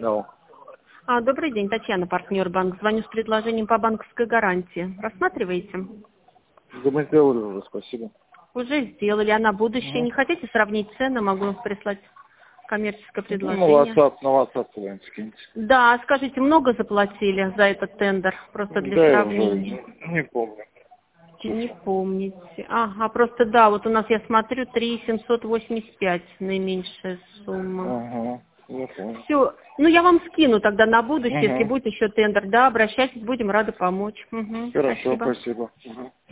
Да. Добрый день, Татьяна, партнер банк. Звоню с предложением по банковской гарантии. Рассматриваете? Да мы сделали уже, спасибо. Уже сделали, а на будущее Угу. не хотите сравнить цены? Могу прислать коммерческое Ну, предложение. на WhatsApp куда-нибудь скиньте. Да, скажите, много заплатили за этот тендер? Просто для Да, я сравнения. уже не помню. Не Слушай. помните. Ага, просто да, вот у нас, я смотрю, 3 785 наименьшая сумма. Ага, я понял. Все, ну я вам скину тогда на будущее, если Угу. будет еще тендер, да, обращайтесь, будем рады помочь. Угу, Хорошо, спасибо. спасибо. Угу.